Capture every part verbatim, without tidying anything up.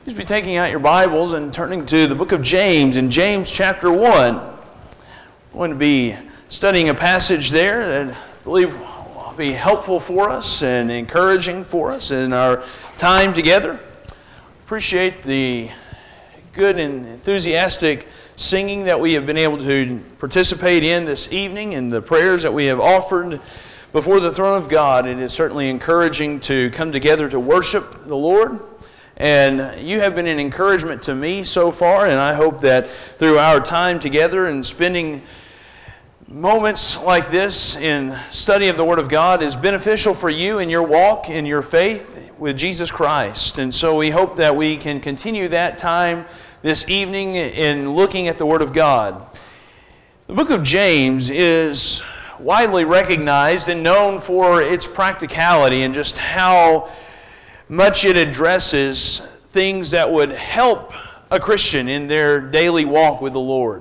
Please be taking out your Bibles and turning to the book of James in James chapter one. I'm going to be studying a passage there that I believe will be helpful for us and encouraging for us in our time together. Appreciate the good and enthusiastic singing that we have been able to participate in this evening and the prayers that we have offered before the throne of God. It is certainly encouraging to come together to worship the Lord. And you have been an encouragement to me so far, and I hope that through our time together and spending moments like this in study of the Word of God is beneficial for you in your walk, in your faith with Jesus Christ. And so we hope that we can continue that time this evening in looking at the Word of God. The book of James is widely recognized and known for its practicality and just how much it addresses things that would help a Christian in their daily walk with the Lord.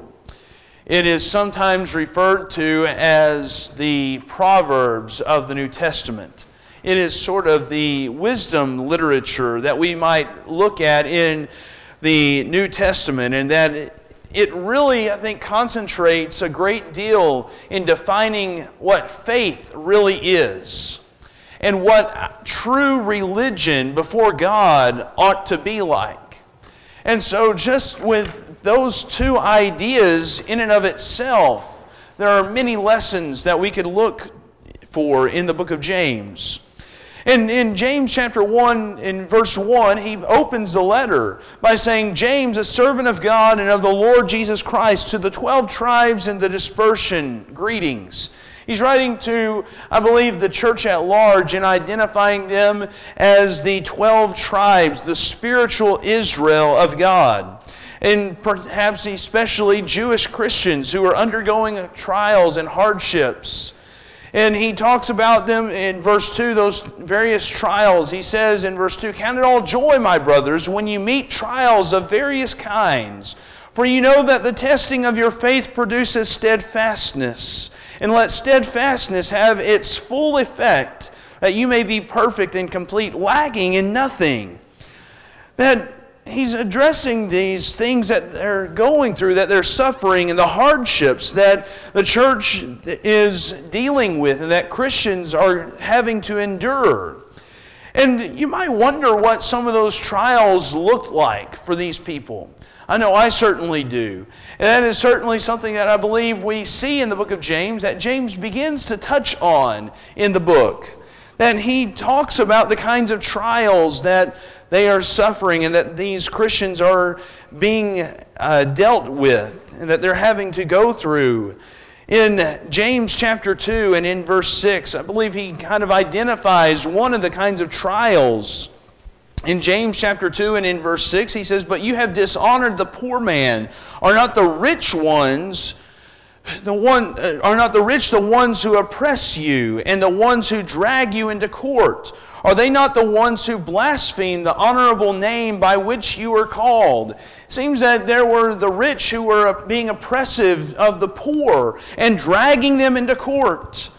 It is sometimes referred to as the Proverbs of the New Testament. It is sort of the wisdom literature that we might look at in the New Testament, and that it really, I think, concentrates a great deal in defining what faith really is and what true religion before God ought to be like. And so just with those two ideas in and of itself, there are many lessons that we could look for in the book of James. And in James chapter one, in verse one, he opens the letter by saying, James, a servant of God and of the Lord Jesus Christ, to the twelve tribes in the dispersion, greetings. He's writing to, I believe, the church at large and identifying them as the twelve tribes, the spiritual Israel of God. And perhaps especially Jewish Christians who are undergoing trials and hardships. And he talks about them in verse two, those various trials. He says in verse two, count it all joy, my brothers, when you meet trials of various kinds. For you know that the testing of your faith produces steadfastness. And let steadfastness have its full effect, that you may be perfect and complete, lacking in nothing. That he's addressing these things that they're going through, that they're suffering, and the hardships that the church is dealing with and that Christians are having to endure. And you might wonder what some of those trials looked like for these people. I know I certainly do. And that is certainly something that I believe we see in the book of James, that James begins to touch on in the book. That he talks about the kinds of trials that they are suffering and that these Christians are being uh, dealt with and that they're having to go through. In James chapter two and in verse six, I believe he kind of identifies one of the kinds of trials. In James chapter two and in verse six, he says, but you have dishonored the poor man. Are not the rich ones, the one, uh, are not the rich the ones who oppress you and the ones who drag you into court? Are they not the ones who blaspheme the honorable name by which you are called? It seems that there were the rich who were being oppressive of the poor and dragging them into court.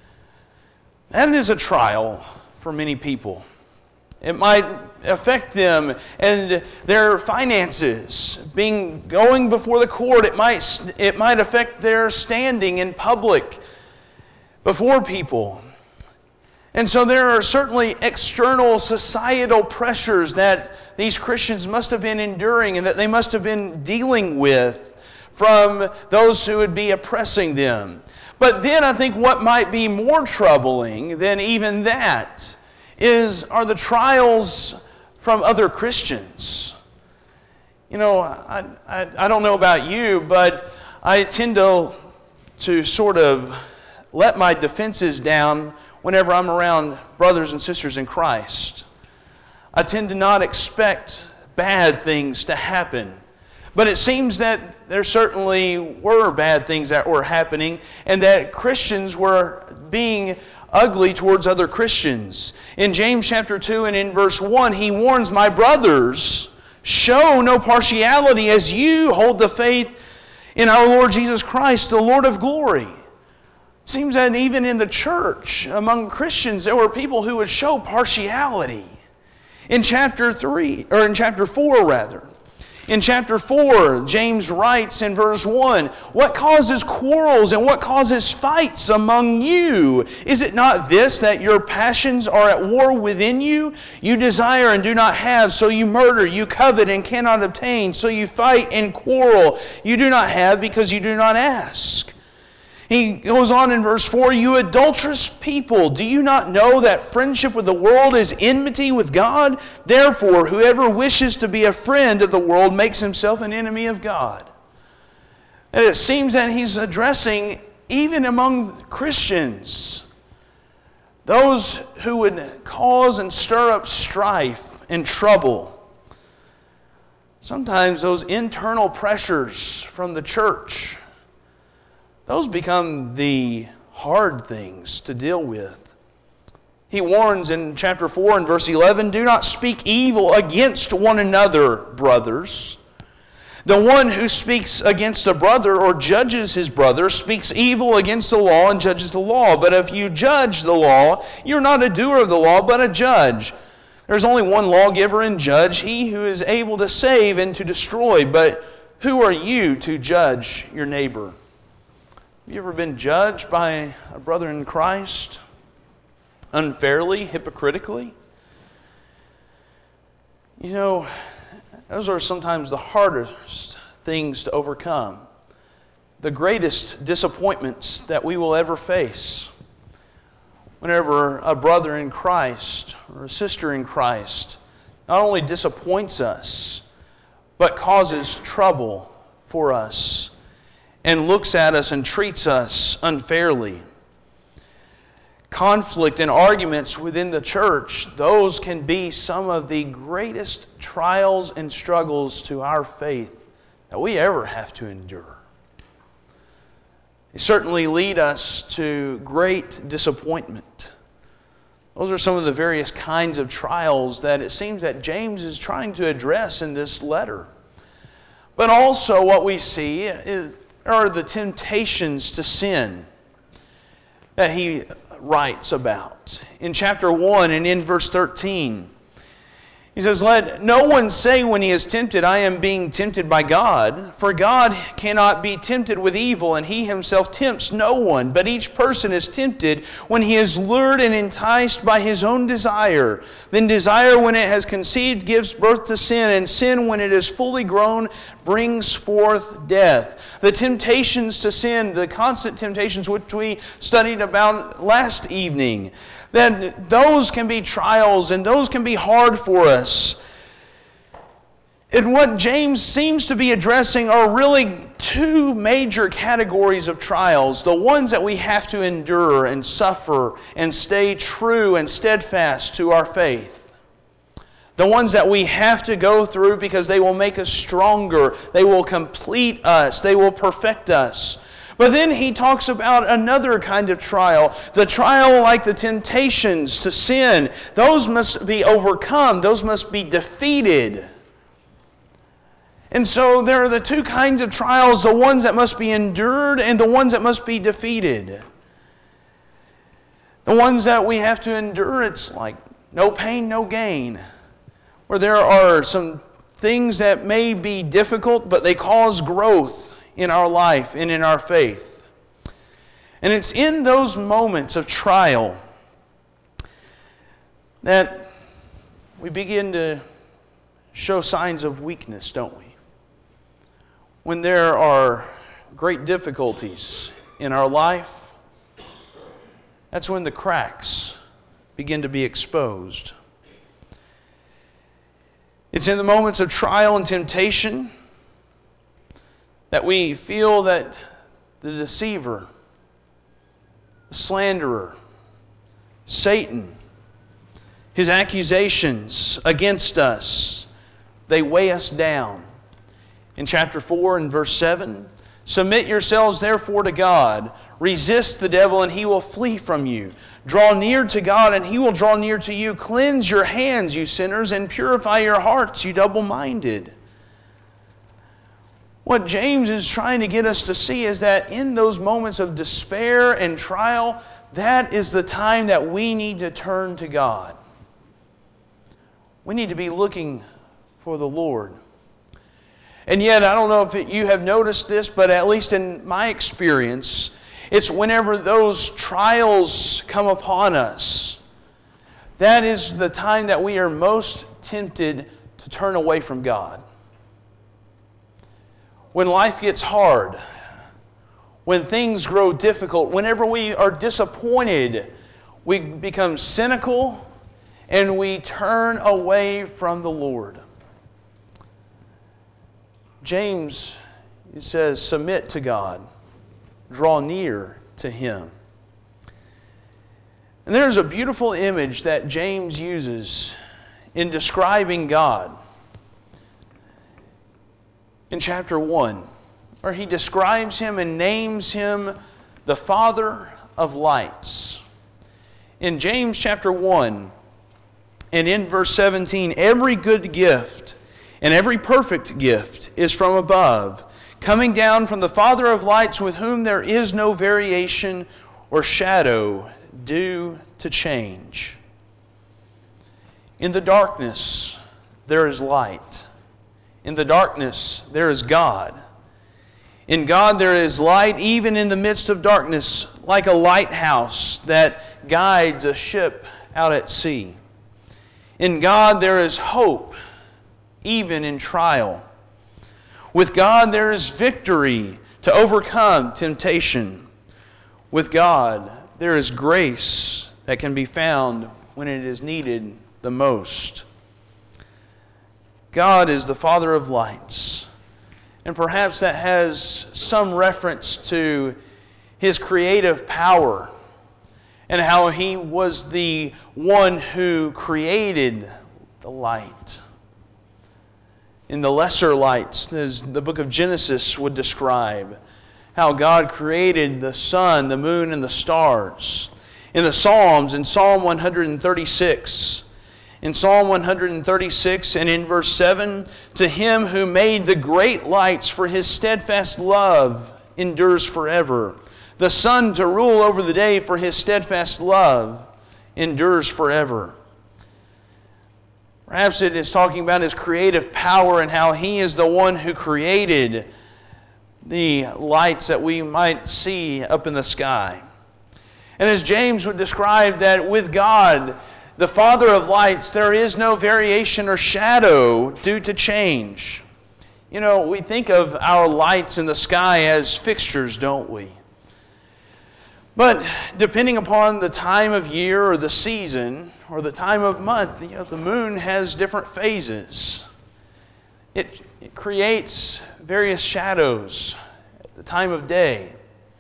That is a trial for many people. It might affect them and their finances. Being going before the court, it might, it might affect their standing in public before people. And so there are certainly external societal pressures that these Christians must have been enduring and that they must have been dealing with from those who would be oppressing them. But then I think what might be more troubling than even that is are the trials from other Christians. You know, I, I, I don't know about you, but I tend to, to sort of let my defenses down whenever I'm around brothers and sisters in Christ. I tend to not expect bad things to happen. But it seems that there certainly were bad things that were happening and that Christians were being ugly towards other Christians. In James chapter two and in verse one, he warns, my brothers, show no partiality as you hold the faith in our Lord Jesus Christ, the Lord of glory. It seems that even in the church, among Christians, there were people who would show partiality In chapter three, or in chapter four rather, in chapter four, James writes in verse one, "What causes quarrels and what causes fights among you? Is it not this, that your passions are at war within you? You desire and do not have, so you murder. You covet and cannot obtain, so you fight and quarrel. You do not have because you do not ask." He goes on in verse four, "You adulterous people, do you not know that friendship with the world is enmity with God? Therefore, whoever wishes to be a friend of the world makes himself an enemy of God." And it seems that he's addressing even among Christians, those who would cause and stir up strife and trouble. Sometimes those internal pressures from the church, those become the hard things to deal with. He warns in chapter four and verse eleven, "Do not speak evil against one another, brothers. The one who speaks against a brother or judges his brother speaks evil against the law and judges the law. But if you judge the law, you're not a doer of the law, but a judge. There's only one lawgiver and judge, he who is able to save and to destroy. But who are you to judge your neighbor?" Have you ever been judged by a brother in Christ unfairly, hypocritically? You know, those are sometimes the hardest things to overcome. The greatest disappointments that we will ever face. Whenever a brother in Christ or a sister in Christ not only disappoints us, but causes trouble for us and looks at us and treats us unfairly. Conflict and arguments within the church, those can be some of the greatest trials and struggles to our faith that we ever have to endure. They certainly lead us to great disappointment. Those are some of the various kinds of trials that it seems that James is trying to address in this letter. But also what we see is are the temptations to sin that he writes about. In chapter one and in verse thirteen, he says, "Let no one say when he is tempted, 'I am being tempted by God.' For God cannot be tempted with evil, and he himself tempts no one. But each person is tempted when he is lured and enticed by his own desire. Then desire, when it has conceived, gives birth to sin, and sin, when it is fully grown, brings forth death." The temptations to sin, the constant temptations which we studied about last evening, that those can be trials and those can be hard for us. And what James seems to be addressing are really two major categories of trials. The ones that we have to endure and suffer and stay true and steadfast to our faith. The ones that we have to go through because they will make us stronger. They will complete us. They will perfect us. But then he talks about another kind of trial. The trial like the temptations to sin. Those must be overcome. Those must be defeated. And so there are the two kinds of trials, the ones that must be endured and the ones that must be defeated. The ones that we have to endure, it's like no pain, no gain. Where there are some things that may be difficult, but they cause growth in our life and in our faith. And it's in those moments of trial that we begin to show signs of weakness, don't we? When there are great difficulties in our life, that's when the cracks begin to be exposed. It's in the moments of trial and temptation that we feel that the deceiver, the slanderer, Satan, his accusations against us, they weigh us down. In chapter four and verse seven, "Submit yourselves therefore to God. Resist the devil and he will flee from you. Draw near to God and he will draw near to you. Cleanse your hands, you sinners, and purify your hearts, you double-minded." What James is trying to get us to see is that in those moments of despair and trial, that is the time that we need to turn to God. We need to be looking for the Lord. And yet, I don't know if it, you have noticed this, but at least in my experience, it's whenever those trials come upon us, that is the time that we are most tempted to turn away from God. When life gets hard, when things grow difficult, whenever we are disappointed, we become cynical and we turn away from the Lord. James, it says, submit to God, draw near to Him. And there's a beautiful image that James uses in describing God in chapter one, where he describes Him and names Him the Father of lights. In James chapter one and in verse seventeen, every good gift and every perfect gift is from above, coming down from the Father of lights, with whom there is no variation or shadow due to change. In the darkness there is light. In the darkness there is God. In God there is light, even in the midst of darkness, like a lighthouse that guides a ship out at sea. In God there is hope, even in trial. With God there is victory to overcome temptation. With God there is grace that can be found when it is needed the most. God is the Father of lights. And perhaps that has some reference to His creative power and how He was the one who created the light. In the lesser lights, as the book of Genesis would describe, how God created the sun, the moon, and the stars. In the Psalms, in Psalm one thirty-six, in Psalm one thirty-six and in verse seven, to Him who made the great lights, for His steadfast love endures forever. The sun to rule over the day, for His steadfast love endures forever. Perhaps it is talking about His creative power and how He is the one who created the lights that we might see up in the sky. And as James would describe that with God, the Father of lights, there is no variation or shadow due to change. You know, we think of our lights in the sky as fixtures, don't we? But depending upon the time of year or the season or the time of month, you know, the moon has different phases. It, it creates various shadows at the time of day.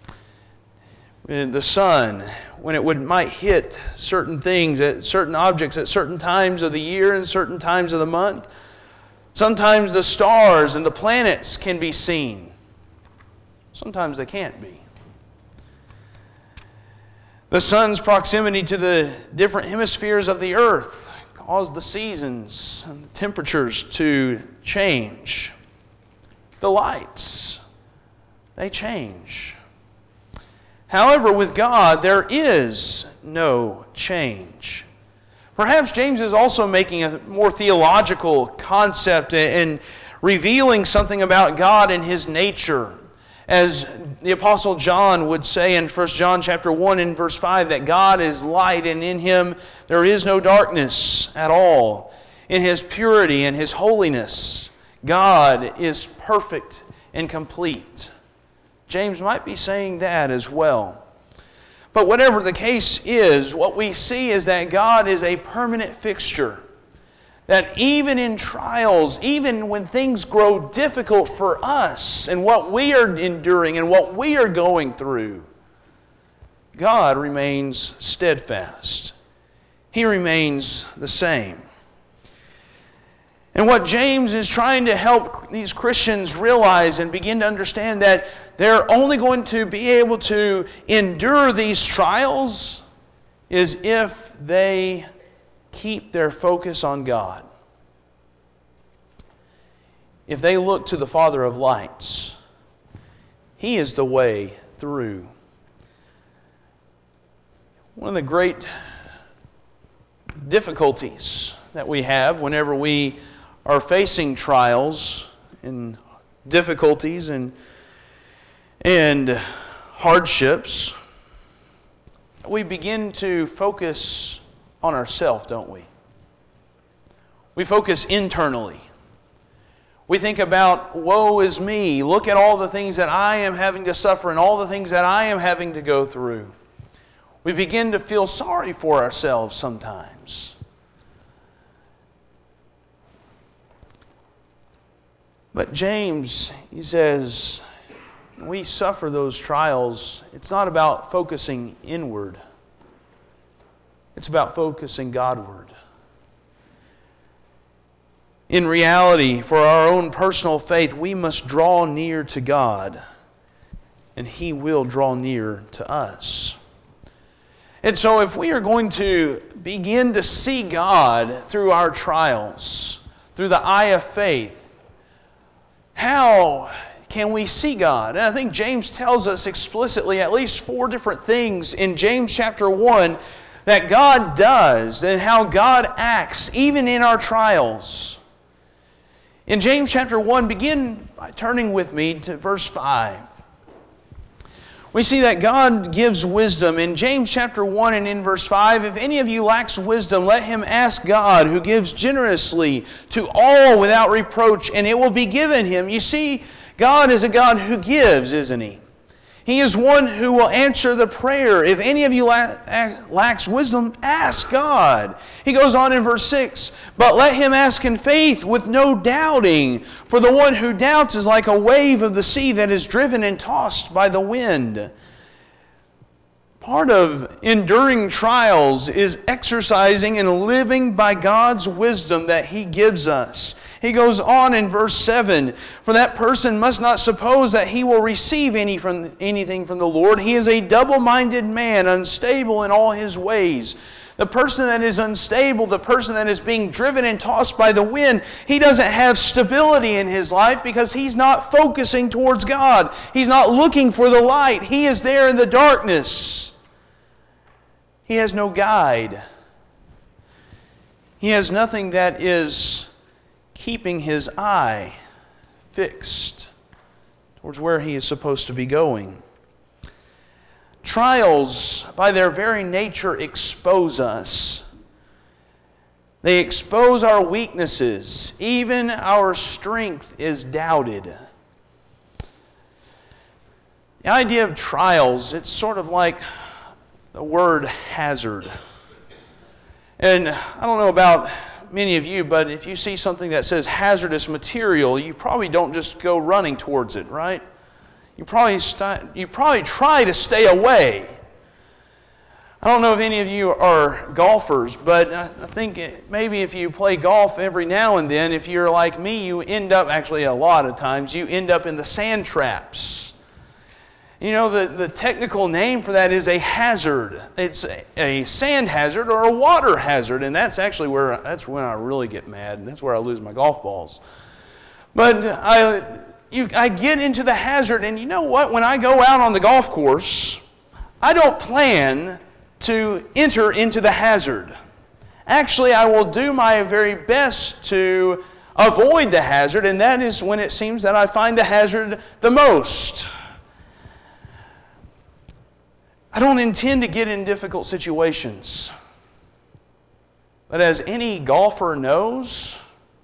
The sun, when it would might hit certain things, at certain objects at certain times of the year and certain times of the month. Sometimes the stars and the planets can be seen. Sometimes they can't be. The sun's proximity to the different hemispheres of the earth cause the seasons and the temperatures to change. The lights, they change. However, with God, there is no change. Perhaps James is also making a more theological concept and revealing something about God and His nature. As the Apostle John would say in First John chapter one and verse five, that God is light and in Him there is no darkness at all. In His purity and His holiness, God is perfect and complete. James might be saying that as well. But whatever the case is, what we see is that God is a permanent fixture. That even in trials, even when things grow difficult for us and what we are enduring and what we are going through, God remains steadfast. He remains the same. And what James is trying to help these Christians realize and begin to understand, that they're only going to be able to endure these trials is if they keep their focus on God. If they look to the Father of lights, He is the way through. One of the great difficulties that we have whenever we are facing trials and difficulties and, and hardships. We begin to focus on ourselves, don't we? We focus internally. We think about, woe is me. Look at all the things that I am having to suffer and all the things that I am having to go through. We begin to feel sorry for ourselves sometimes. But James, he says, when we suffer those trials, it's not about focusing inward. It's about focusing Godward. In reality, for our own personal faith, we must draw near to God, and He will draw near to us. And so if we are going to begin to see God through our trials, through the eye of faith, how can we see God? And I think James tells us explicitly at least four different things in James chapter one that God does and how God acts even in our trials. In James chapter one, begin by turning with me to verse five. We see that God gives wisdom. In James chapter one and in verse five, if any of you lacks wisdom, let him ask God, who gives generously to all without reproach, and it will be given him. You see, God is a God who gives, isn't He? He is one who will answer the prayer. If any of you lacks wisdom, ask God. He goes on in verse six, but let him ask in faith with no doubting. For the one who doubts is like a wave of the sea that is driven and tossed by the wind. Part of enduring trials is exercising and living by God's wisdom that He gives us. He goes on in verse seven, for that person must not suppose that he will receive any from, anything from the Lord. He is a double-minded man, unstable in all his ways. The person that is unstable, the person that is being driven and tossed by the wind, he doesn't have stability in his life because he's not focusing towards God. He's not looking for the light. He is there in the darkness. He has no guide. He has nothing that is keeping his eye fixed towards where he is supposed to be going. Trials, by their very nature, expose us. They expose our weaknesses. Even our strength is doubted. The idea of trials, it's sort of like the word hazard. And I don't know about many of you, but if you see something that says hazardous material, you probably don't just go running towards it, right? You probably st- you probably try to stay away. I don't know if any of you are golfers, but I think maybe if you play golf every now and then, if you're like me, you end up, actually a lot of times, you end up in the sand traps. You know, the, the technical name for that is a hazard. It's a, a sand hazard or a water hazard, and that's actually where, that's when I really get mad, and that's where I lose my golf balls. But I, you, I get into the hazard, and you know what? When I go out on the golf course, I don't plan to enter into the hazard. Actually, I will do my very best to avoid the hazard, and that is when it seems that I find the hazard the most. I don't intend to get in difficult situations. But as any golfer knows,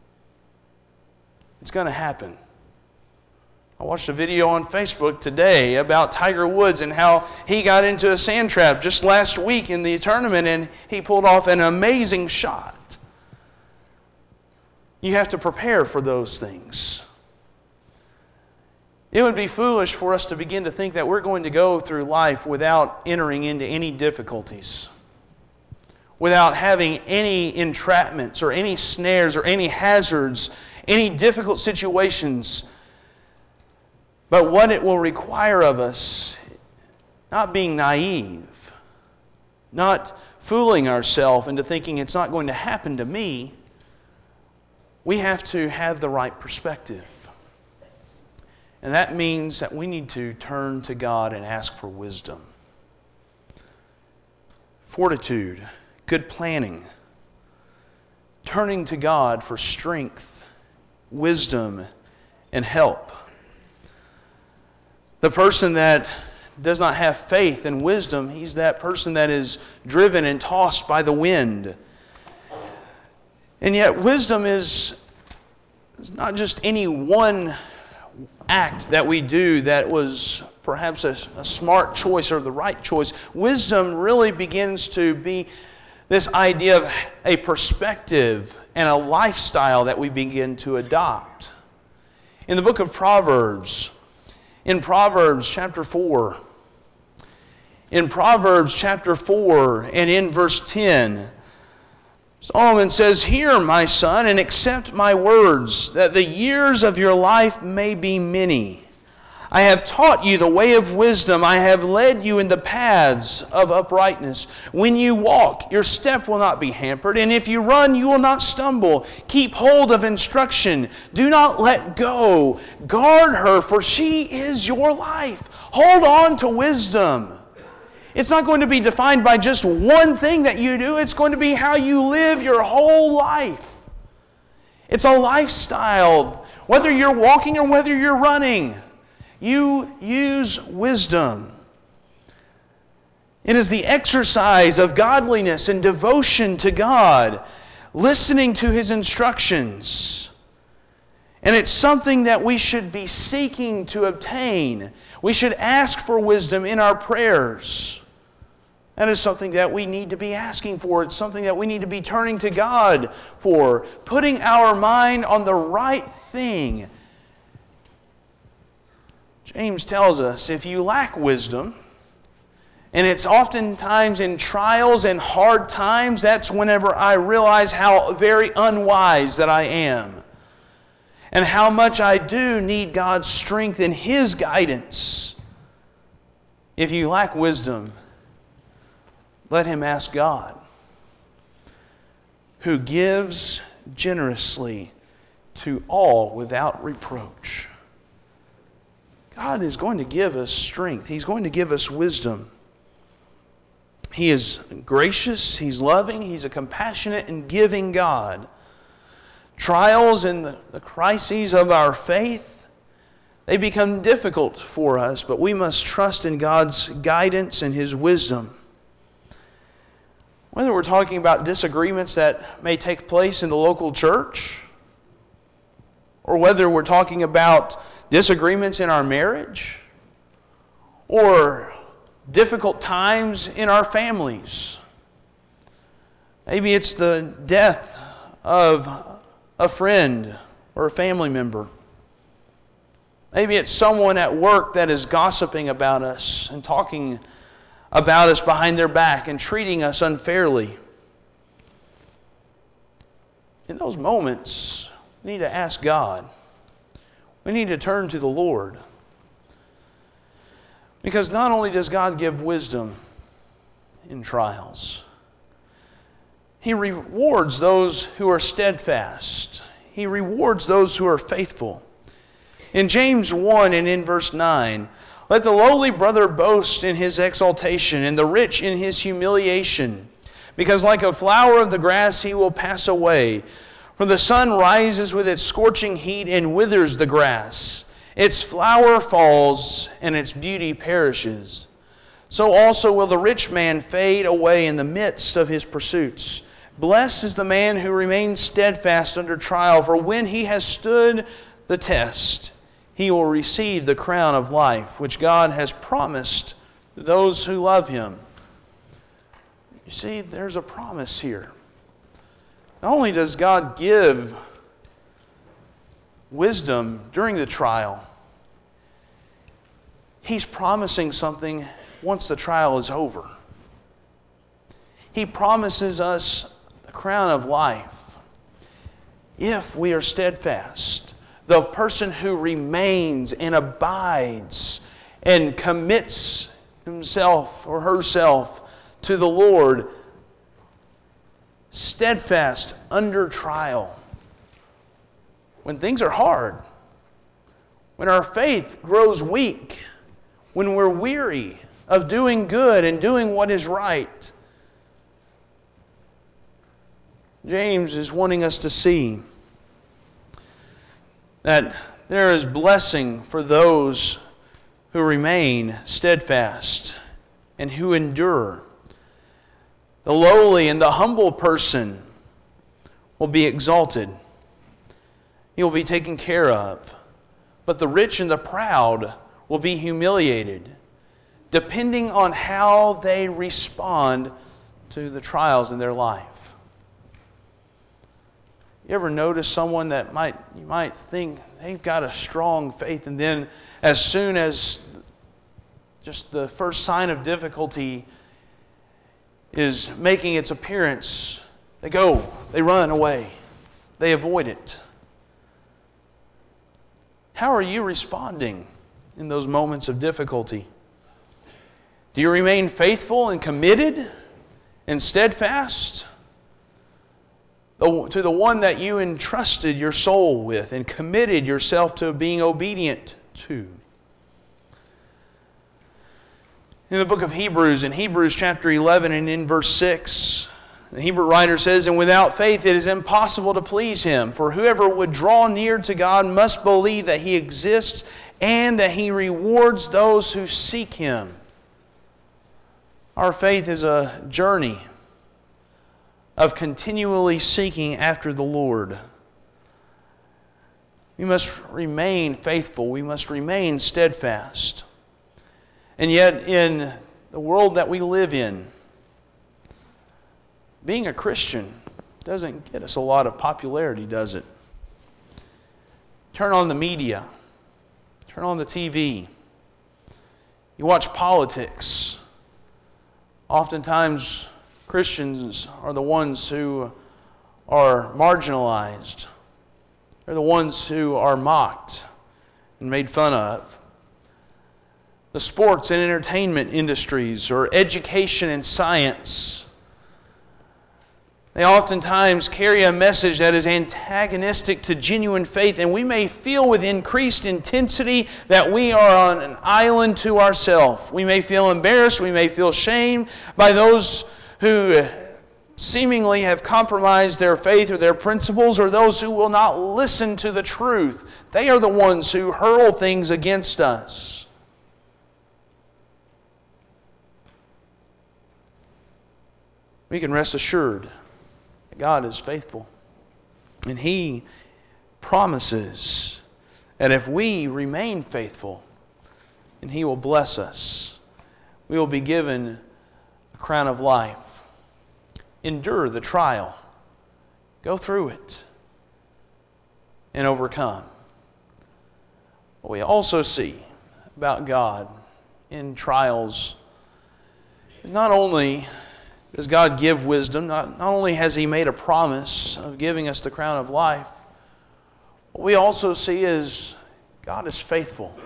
it's going to happen. I watched a video on Facebook today about Tiger Woods and how he got into a sand trap just last week in the tournament and he pulled off an amazing shot. You have to prepare for those things. It would be foolish for us to begin to think that we're going to go through life without entering into any difficulties, without having any entrapments or any snares or any hazards, any difficult situations. But what it will require of us, not being naive, not fooling ourselves into thinking it's not going to happen to me, we have to have the right perspective. And that means that we need to turn to God and ask for wisdom. Fortitude, good planning, turning to God for strength, wisdom, and help. The person that does not have faith and wisdom, he's that person that is driven and tossed by the wind. And yet wisdom is not just any one act that we do that was perhaps a, a smart choice or the right choice. Wisdom really begins to be this idea of a perspective and a lifestyle that we begin to adopt. In the book of Proverbs, in Proverbs chapter four, in Proverbs chapter four and in verse ten, Solomon says, "Hear, my son, and accept my words, that the years of your life may be many. I have taught you the way of wisdom. I have led you in the paths of uprightness. When you walk, your step will not be hampered, and if you run, you will not stumble. Keep hold of instruction. Do not let go. Guard her, for she is your life." Hold on to wisdom. It's not going to be defined by just one thing that you do. It's going to be how you live your whole life. It's a lifestyle. Whether you're walking or whether you're running, you use wisdom. It is the exercise of godliness and devotion to God, listening to His instructions. And it's something that we should be seeking to obtain. We should ask for wisdom in our prayers. That is something that we need to be asking for. It's something that we need to be turning to God for, putting our mind on the right thing. James tells us, if you lack wisdom, and it's oftentimes in trials and hard times, that's whenever I realize how very unwise that I am, and how much I do need God's strength and His guidance. If you lack wisdom, let him ask God, who gives generously to all without reproach. God is going to give us strength. He's going to give us wisdom. He is gracious, He's loving, He's a compassionate and giving God. Trials and the, the crises of our faith, they become difficult for us, but we must trust in God's guidance and His wisdom. Whether we're talking about disagreements that may take place in the local church, or whether we're talking about disagreements in our marriage, or difficult times in our families. Maybe it's the death of a friend or a family member. Maybe it's someone at work that is gossiping about us and talking about us behind their back and treating us unfairly. In those moments, we need to ask God. We need to turn to the Lord. Because not only does God give wisdom in trials, He rewards those who are steadfast. He rewards those who are faithful. In James one and in verse nine, let the lowly brother boast in his exaltation, and the rich in his humiliation. Because like a flower of the grass he will pass away. For the sun rises with its scorching heat and withers the grass. Its flower falls, and its beauty perishes. So also will the rich man fade away in the midst of his pursuits. Blessed is the man who remains steadfast under trial, for when he has stood the test, he will receive the crown of life, which God has promised to those who love Him. You see, there's a promise here. Not only does God give wisdom during the trial, He's promising something once the trial is over. He promises us the crown of life if we are steadfast. The person who remains and abides and commits himself or herself to the Lord, steadfast under trial. When things are hard, when our faith grows weak, when we're weary of doing good and doing what is right, James is wanting us to see that there is blessing for those who remain steadfast and who endure. The lowly and the humble person will be exalted. He will be taken care of. But the rich and the proud will be humiliated, depending on how they respond to the trials in their life. You ever notice someone that might you might think they've got a strong faith, and then as soon as just the first sign of difficulty is making its appearance, they go, they run away, they avoid it. How are you responding in those moments of difficulty? Do you remain faithful and committed and steadfast to the one that you entrusted your soul with and committed yourself to being obedient to? In the book of Hebrews, in Hebrews chapter eleven and in verse six, the Hebrew writer says, "And without faith it is impossible to please Him. For whoever would draw near to God must believe that He exists and that He rewards those who seek Him." Our faith is a journey of continually seeking after the Lord. We must remain faithful. We must remain steadfast. And yet, in the world that we live in, being a Christian doesn't get us a lot of popularity, does it? Turn on the media. Turn on the T V. You watch politics. Oftentimes, Christians are the ones who are marginalized. They're the ones who are mocked and made fun of. The sports and entertainment industries, or education and science, they oftentimes carry a message that is antagonistic to genuine faith, and we may feel with increased intensity that we are on an island to ourselves. We may feel embarrassed, we may feel shamed by those who seemingly have compromised their faith or their principles, or those who will not listen to the truth. They are the ones who hurl things against us. We can rest assured that God is faithful. And He promises that if we remain faithful, then He will bless us. We will be given a crown of life. Endure the trial. Go through it and overcome. What we also see about God in trials is not only does God give wisdom, not, not only has He made a promise of giving us the crown of life, what we also see is God is faithful.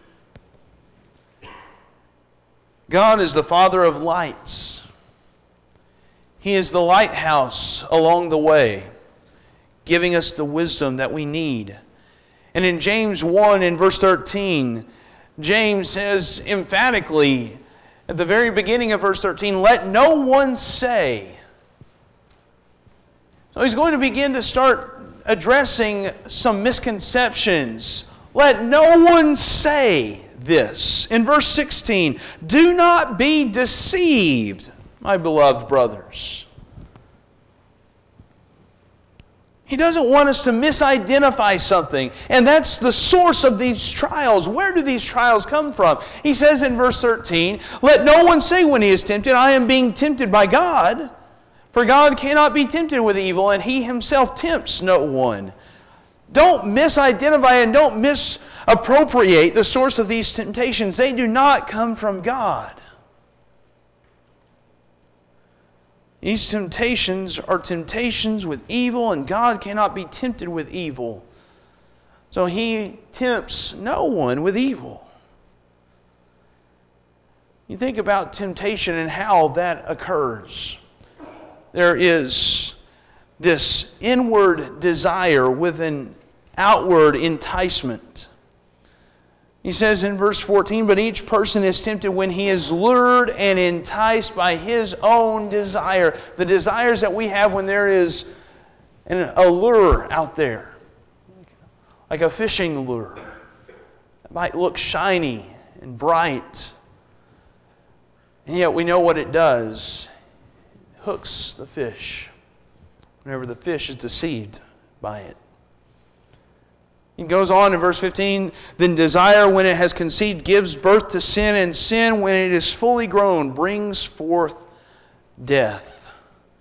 God is the Father of lights. He is the lighthouse along the way, giving us the wisdom that we need. And in James one, in verse thirteen, James says emphatically, at the very beginning of verse thirteen, "Let no one say." So he's going to begin to start addressing some misconceptions. Let no one say this. In verse sixteen, "Do not be deceived, my beloved brothers." He doesn't want us to misidentify something. And that's the source of these trials. Where do these trials come from? He says in verse thirteen, "Let no one say when he is tempted, I am being tempted by God. For God cannot be tempted with evil, and He Himself tempts no one." Don't misidentify and don't misappropriate the source of these temptations. They do not come from God. These temptations are temptations with evil, and God cannot be tempted with evil. So He tempts no one with evil. You think about temptation and how that occurs. There is this inward desire with an outward enticement. He says in verse fourteen, "But each person is tempted when he is lured and enticed by his own desire." The desires that we have when there is and a lure out there, like a fishing lure. It might look shiny and bright, and yet we know what it does. It hooks the fish whenever the fish is deceived by it. He goes on in verse fifteen, then desire, when it has conceived, gives birth to sin, and sin, when it is fully grown, brings forth death.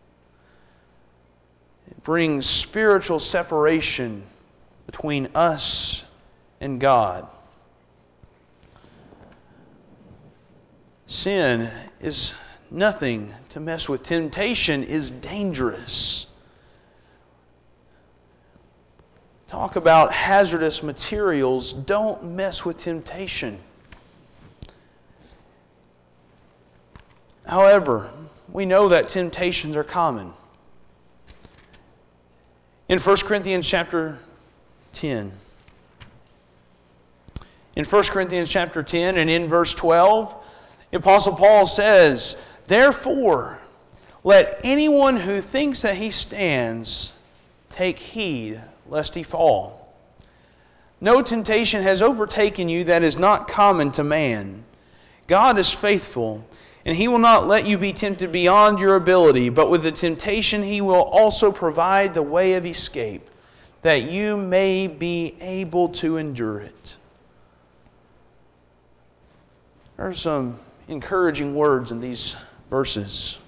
It brings spiritual separation between us and God. Sin is nothing to mess with. Temptation is dangerous. Talk about hazardous materials. Don't mess with temptation. However, we know that temptations are common. In First Corinthians chapter ten. In First Corinthians chapter ten and in verse twelve, the Apostle Paul says, therefore, let anyone who thinks that he stands take heed lest he fall. No temptation has overtaken you that is not common to man. God is faithful, and He will not let you be tempted beyond your ability, but with the temptation He will also provide the way of escape, that you may be able to endure it. There are some encouraging words in these verses.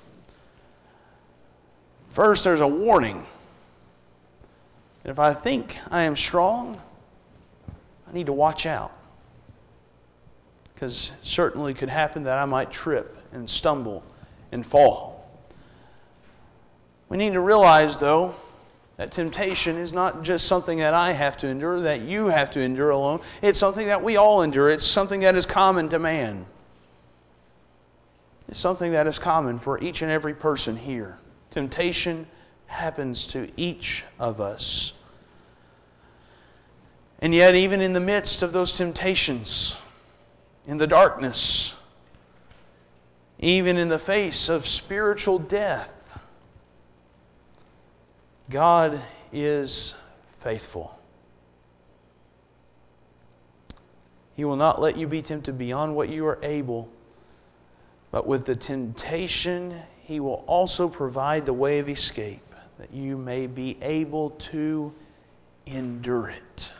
First, there's a warning. If I think I am strong, I need to watch out. Because it certainly could happen that I might trip and stumble and fall. We need to realize, though, that temptation is not just something that I have to endure, that you have to endure alone. It's something that we all endure. It's something that is common to man. It's something that is common for each and every person here. Temptation happens to each of us. And yet, even in the midst of those temptations, in the darkness, even in the face of spiritual death, God is faithful. He will not let you be tempted beyond what you are able, but with the temptation, He will also provide the way of escape, that you may be able to endure it.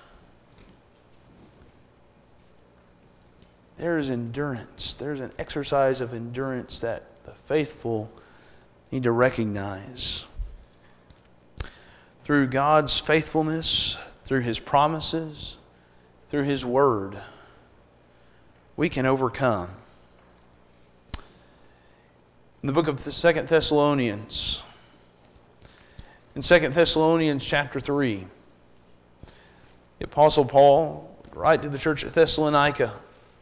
There is endurance. There's an exercise of endurance that the faithful need to recognize. Through God's faithfulness, through His promises, through His Word, we can overcome. In the book of Second Thessalonians, in Second Thessalonians chapter three, the Apostle Paul, writes to the church at Thessalonica,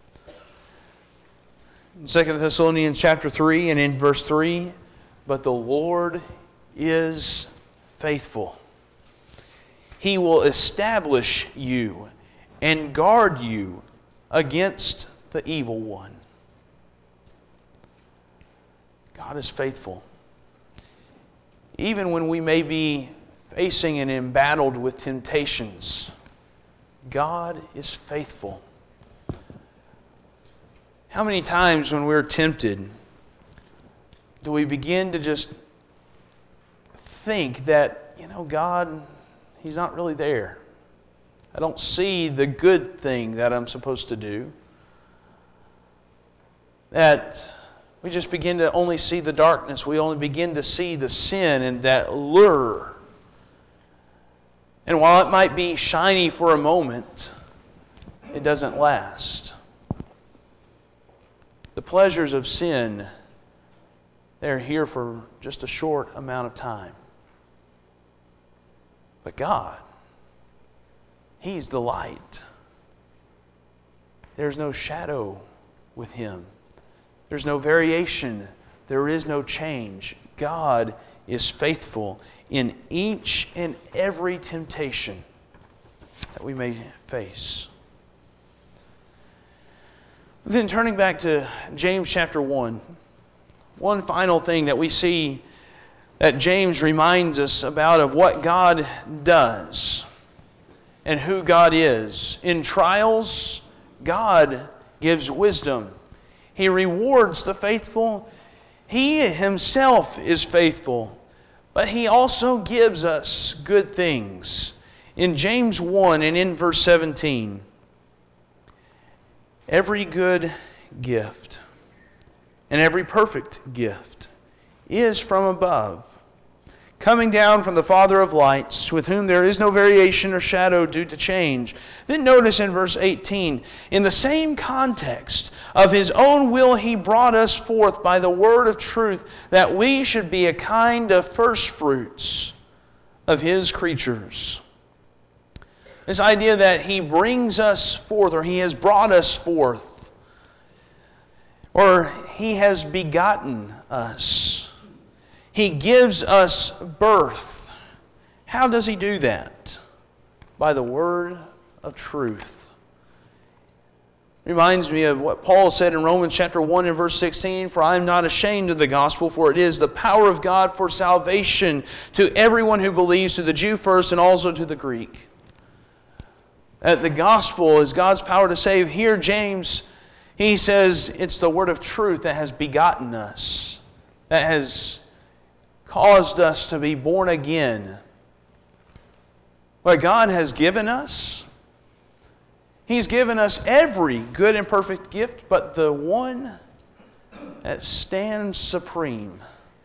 in Second Thessalonians chapter three and in verse three, but the Lord is faithful. He will establish you and guard you against the evil one. God is faithful. Even when we may be facing and embattled with temptations, God is faithful. How many times when we're tempted do we begin to just think that, you know, God, He's not really there. I don't see the good thing that I'm supposed to do. That we just begin to only see the darkness. We only begin to see the sin and that lure. And while it might be shiny for a moment, it doesn't last. The pleasures of sin, they're here for just a short amount of time. But God, He's the light. There's no shadow with Him. There's no variation. There is no change. God is faithful in each and every temptation that we may face. Then turning back to James chapter one, one final thing that we see that James reminds us about of what God does and who God is. In trials, God gives wisdom. He rewards the faithful. He Himself is faithful, but He also gives us good things. In James one and in verse seventeen, every good gift and every perfect gift is from above, coming down from the Father of lights, with whom there is no variation or shadow due to change. Then notice in verse eighteen, in the same context, of His own will He brought us forth by the word of truth, that we should be a kind of first fruits of His creatures. This idea that He brings us forth, or He has brought us forth, or He has begotten us. He gives us birth. How does He do that? By the word of truth. Reminds me of what Paul said in Romans chapter one and verse sixteen, for I am not ashamed of the gospel, for it is the power of God for salvation to everyone who believes, to the Jew first and also to the Greek. That the gospel is God's power to save. Here James, he says it's the word of truth that has begotten us, that has caused us to be born again. What God has given us, He's given us every good and perfect gift, but the one that stands supreme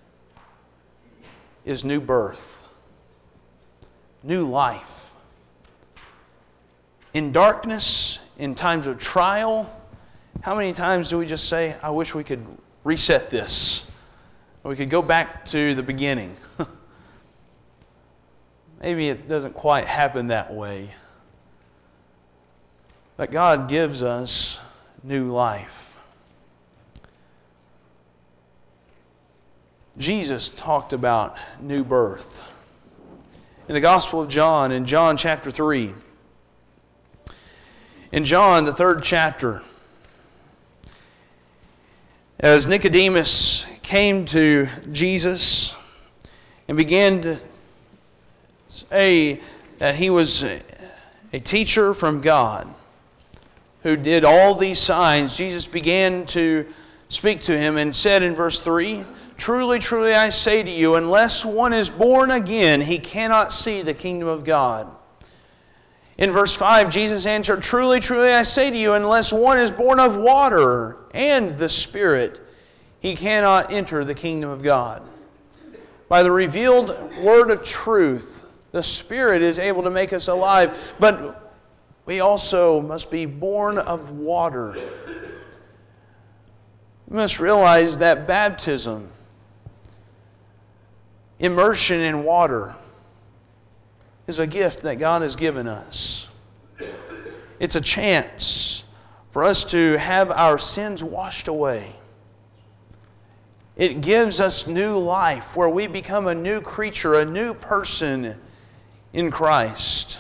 is new birth, new life. In darkness, in times of trial, how many times do we just say, I wish we could reset this? We could go back to the beginning. Maybe it doesn't quite happen that way. But God gives us new life. Jesus talked about new birth. In the Gospel of John, in John chapter three, in John, the third chapter, as Nicodemus came to Jesus and began to say that he was a teacher from God who did all these signs, Jesus began to speak to him and said in verse three, truly, truly, I say to you, unless one is born again, he cannot see the kingdom of God. In verse five, Jesus answered, truly, truly, I say to you, unless one is born of water and the Spirit, he cannot enter the kingdom of God. By the revealed word of truth, the Spirit is able to make us alive, but we also must be born of water. We must realize that baptism, immersion in water, is a gift that God has given us. It's a chance for us to have our sins washed away. It gives us new life where we become a new creature, a new person in Christ.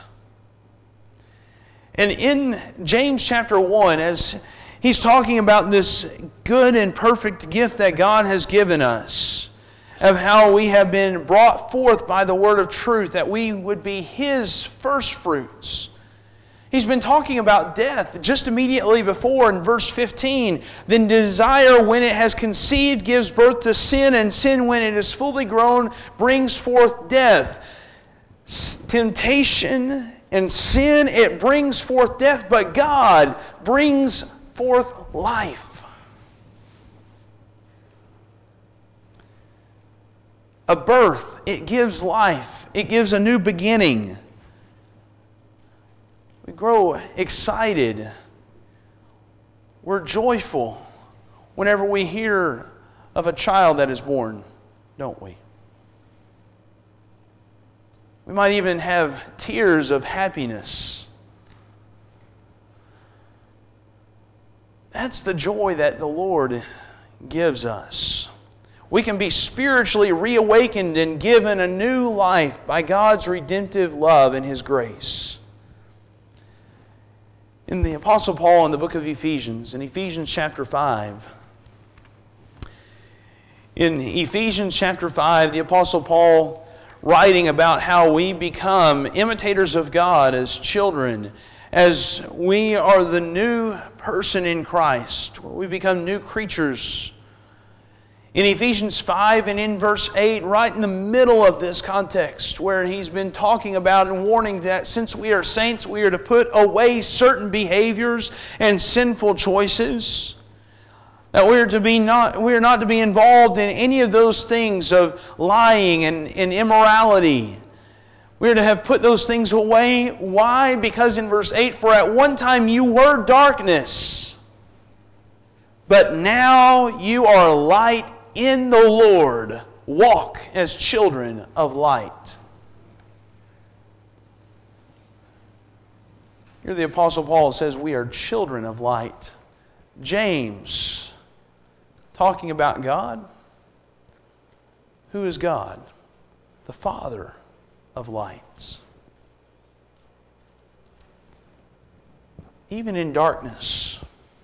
And in James chapter one, as he's talking about this good and perfect gift that God has given us, of how we have been brought forth by the word of truth, that we would be His first fruits. He's been talking about death just immediately before in verse fifteen. Then desire, when it has conceived, gives birth to sin, and sin, when it is fully grown, brings forth death. Temptation and sin, it brings forth death, but God brings forth life. A birth, it gives life. It gives a new beginning. We grow excited. We're joyful whenever we hear of a child that is born, don't we? We might even have tears of happiness. That's the joy that the Lord gives us. We can be spiritually reawakened and given a new life by God's redemptive love and His grace. In the Apostle Paul in the book of Ephesians, in Ephesians chapter five, In Ephesians chapter five, the Apostle Paul, writing about how we become imitators of God as children, as we are the new person in Christ, where we become new creatures. In Ephesians five and in verse eight, right in the middle of this context, where he's been talking about and warning that since we are saints, we are to put away certain behaviors and sinful choices. That we are to be not we are not to be involved in any of those things of lying and, and immorality. We are to have put those things away. Why? Because in verse eight, for at one time you were darkness, but now you are light in the Lord. Walk as children of light. Here the Apostle Paul says we are children of light. James, talking about God. Who is God? The Father of lights. Even in darkness,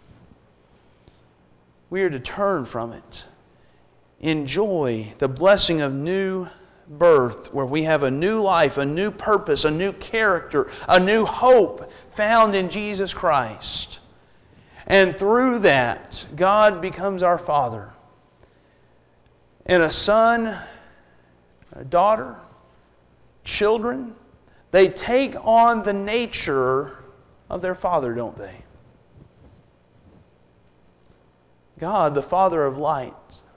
we are to turn from it. Enjoy the blessing of new birth, where we have a new life, a new purpose, a new character, a new hope found in Jesus Christ. And through that, God becomes our Father. And a son, a daughter, children, they take on the nature of their father, don't they? God, the Father of light,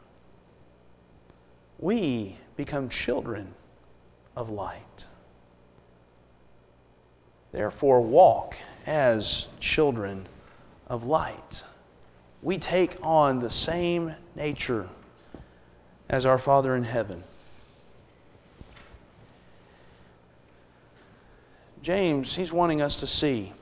we become children of light. Therefore, walk as children of light. We take on the same nature as our Father in heaven. James, he's wanting us to see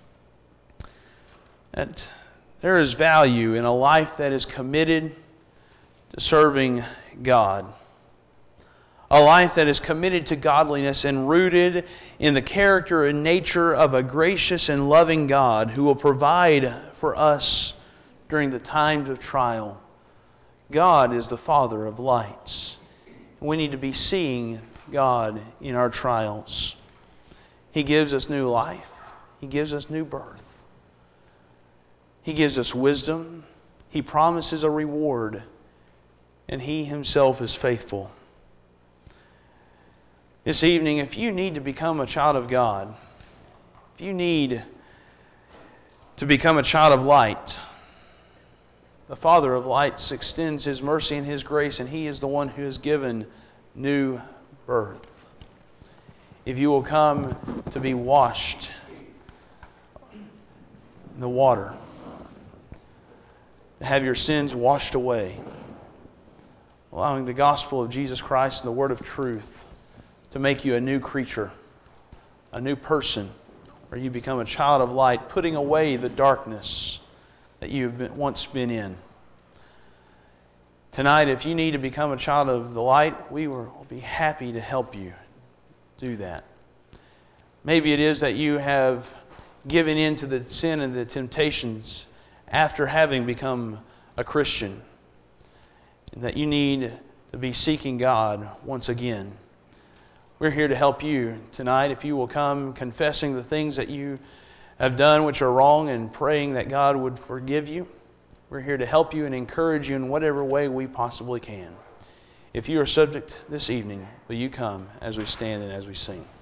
that there is value in a life that is committed to serving God. A life that is committed to godliness and rooted in the character and nature of a gracious and loving God who will provide for us during the times of trial. God is the Father of lights. We need to be seeing God in our trials. He gives us new life. He gives us new birth. He gives us wisdom. He promises a reward. And He Himself is faithful. This evening, if you need to become a child of God, if you need to become a child of light, the Father of lights extends His mercy and His grace, and He is the one who has given new birth. If you will come to be washed in the water, to have your sins washed away, allowing the gospel of Jesus Christ and the word of truth to make you a new creature, a new person, where you become a child of light, putting away the darkness that you've been, once been in. Tonight, if you need to become a child of the light, we will be happy to help you do that. Maybe it is that you have given in to the sin and the temptations after having become a Christian, and that you need to be seeking God once again. We're here to help you tonight. If you will come confessing the things that you have done which are wrong and praying that God would forgive you, we're here to help you and encourage you in whatever way we possibly can. If you are subject this evening, will you come as we stand and as we sing?